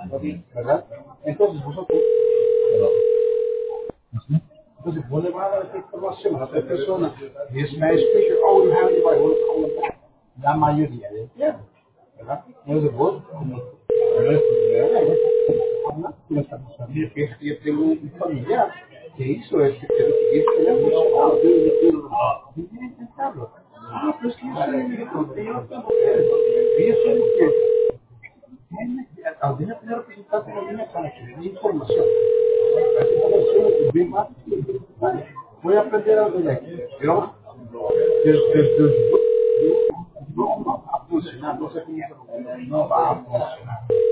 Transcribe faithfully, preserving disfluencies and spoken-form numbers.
¿verdad? Entonces vosotros, entonces vos le vas a dar esta información a la otra persona y es Spanish speaker, oh, you have anybody, want to call them back. La mayoría de tiempo, ¿verdad? Entonces vos, como ¿verdad? Nuestra familia, que es que yo tengo un familiar que hizo este, que que le ha funcionado, voy a intentarlo. Ah, pero es que yo soy el hijo, que yo tengo que, y yo soy el que habría que tener representantes en la línea para que den información. Esa información es bien más. Vale. Voy a aprender algo de aquí. Pero desde, desde, no va a funcionar, no se piensa, no va a funcionar.